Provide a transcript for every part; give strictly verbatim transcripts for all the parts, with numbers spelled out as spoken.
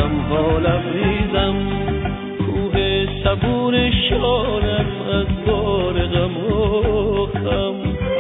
غمها لبریزم، کوه صبور شانم از بار غم و خم.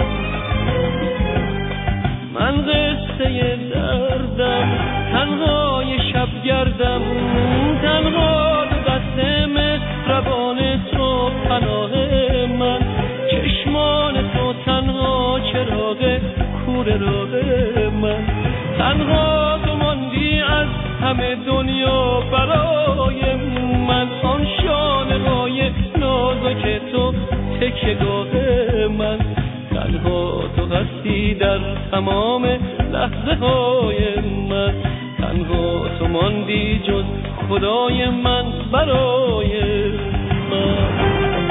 من قصه دردم، تنهای شب گردم، تنها دو دست مهربان تو پناه من. چشمان تو تنها چراغ کور راه من، تنها تو ماندی از همه دنیا برای من. آن شانه‌های نازک تو تکیه‌گاه من، تنها تو هستی در تمام لحظه های من. تنها تو ماندی جز خدای من برای من.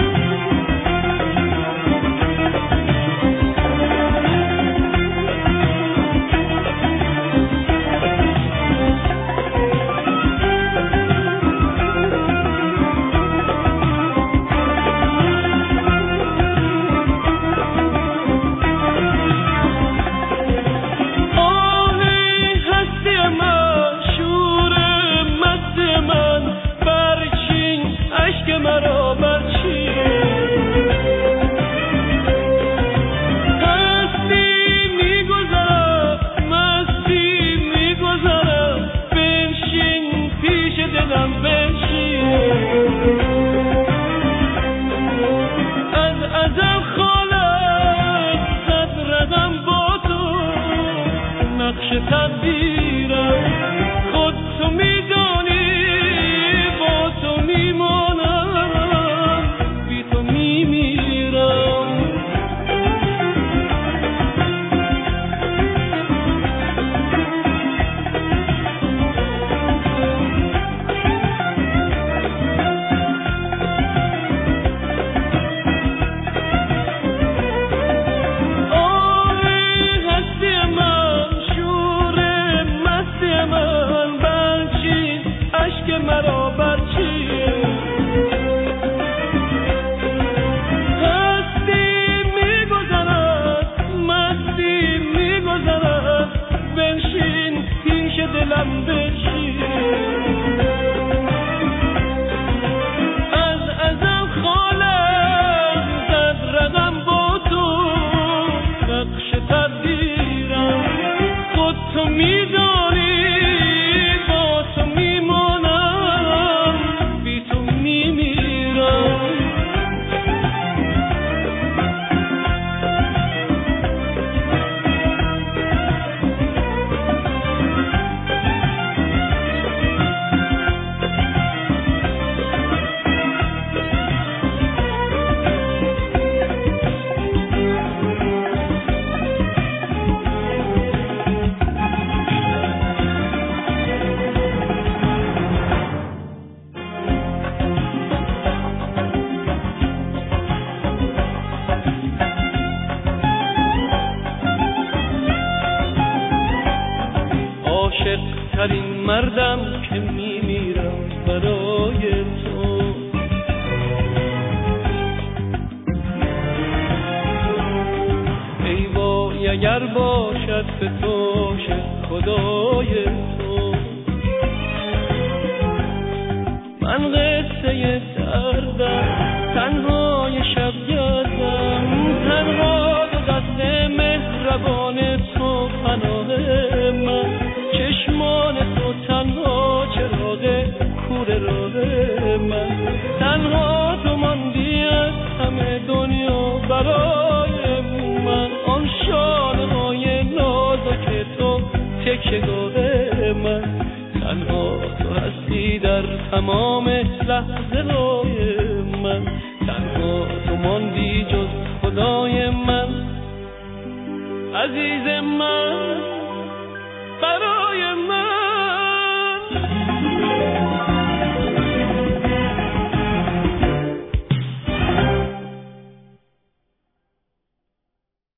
مردم که میمیرم برای تو، ای وای اگر باشد به تو خدای تو. من قصه دردم، تنهای شب گردم، تنها دو دست مهربان تو پناه من. چشمان تو تنها چراغ کور راه من، تنها تو ماندی از همه دنیا برای من. آن شانه‌های نازک تو تکیه‌گاه من، تنها تو هستی در تمام لحظه های من. تنها تو ماندی جز خدای من، عزیز من برای من.